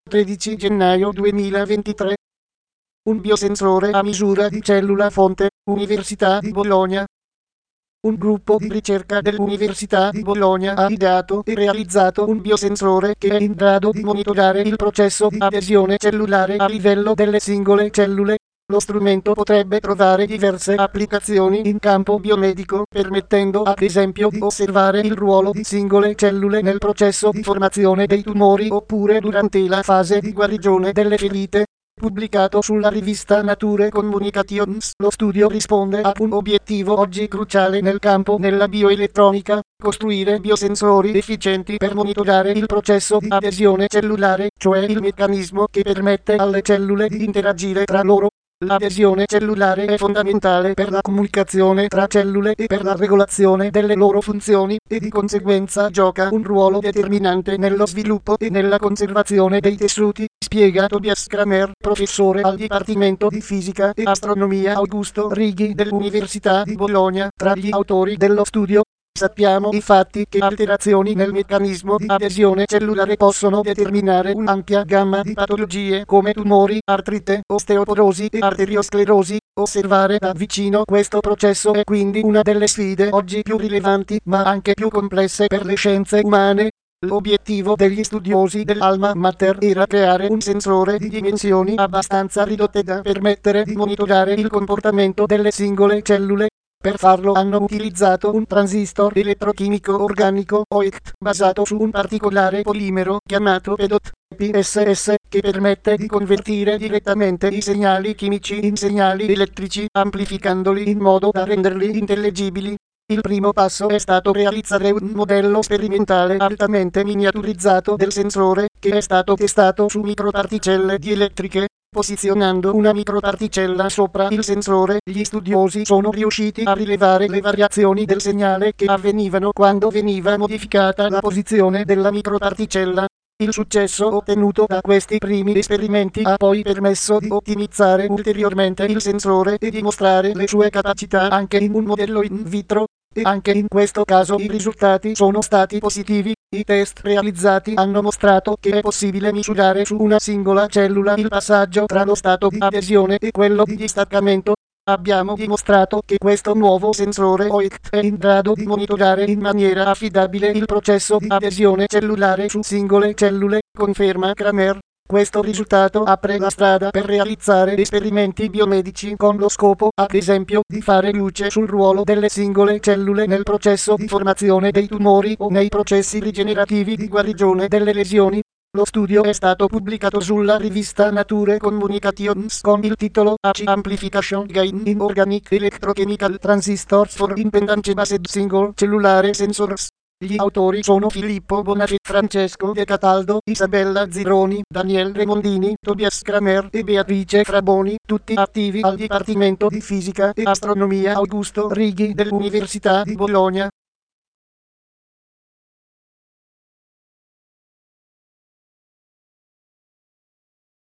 13 gennaio 2023. Un biosensore a misura di cellula fonte, Università di Bologna. Un gruppo di ricerca dell'Università di Bologna ha ideato e realizzato un biosensore che è in grado di monitorare il processo di adesione cellulare a livello delle singole cellule. Lo strumento potrebbe trovare diverse applicazioni in campo biomedico, permettendo ad esempio di osservare il ruolo di singole cellule nel processo di formazione dei tumori oppure durante la fase di guarigione delle ferite. Pubblicato sulla rivista Nature Communications, lo studio risponde a un obiettivo oggi cruciale nel campo della bioelettronica: costruire biosensori efficienti per monitorare il processo di adesione cellulare, cioè il meccanismo che permette alle cellule di interagire tra loro. L'adesione cellulare è fondamentale per la comunicazione tra cellule e per la regolazione delle loro funzioni, e di conseguenza gioca un ruolo determinante nello sviluppo e nella conservazione dei tessuti, spiega Tobias Kramer, professore al Dipartimento di Fisica e Astronomia Augusto Righi dell'Università di Bologna. Tra gli autori dello studio, sappiamo infatti che alterazioni nel meccanismo di adesione cellulare possono determinare un'ampia gamma di patologie come tumori, artrite, osteoporosi e arteriosclerosi. Osservare da vicino questo processo è quindi una delle sfide oggi più rilevanti, ma anche più complesse per le scienze umane. L'obiettivo degli studiosi dell'Alma Mater era creare un sensore di dimensioni abbastanza ridotte da permettere di monitorare il comportamento delle singole cellule. Per farlo hanno utilizzato un transistor elettrochimico organico OICT basato su un particolare polimero chiamato PEDOT PSS, che permette di convertire direttamente i segnali chimici in segnali elettrici, amplificandoli in modo da renderli intellegibili. Il primo passo è stato realizzare un modello sperimentale altamente miniaturizzato del sensore, che è stato testato su microparticelle dielettriche. Posizionando una microparticella sopra il sensore, gli studiosi sono riusciti a rilevare le variazioni del segnale che avvenivano quando veniva modificata la posizione della microparticella. Il successo ottenuto da questi primi esperimenti ha poi permesso di ottimizzare ulteriormente il sensore e dimostrare le sue capacità anche in un modello in vitro. E anche in questo caso i risultati sono stati positivi. I test realizzati hanno mostrato che è possibile misurare su una singola cellula il passaggio tra lo stato di adesione e quello di distaccamento. Abbiamo dimostrato che questo nuovo sensore OICT è in grado di monitorare in maniera affidabile il processo di adesione cellulare su singole cellule, conferma Kramer. Questo risultato apre la strada per realizzare esperimenti biomedici con lo scopo, ad esempio, di fare luce sul ruolo delle singole cellule nel processo di formazione dei tumori o nei processi rigenerativi di guarigione delle lesioni. Lo studio è stato pubblicato sulla rivista Nature Communications con il titolo AC Amplification Gain in Organic Electrochemical Transistors for Impedance Based Single Cellulare Sensors. Gli autori sono Filippo Bonafè, Francesco De Cataldo, Isabella Zironi, Daniel Remondini, Tobias Kramer e Beatrice Fraboni, tutti attivi al Dipartimento di Fisica e Astronomia Augusto Righi dell'Università di Bologna.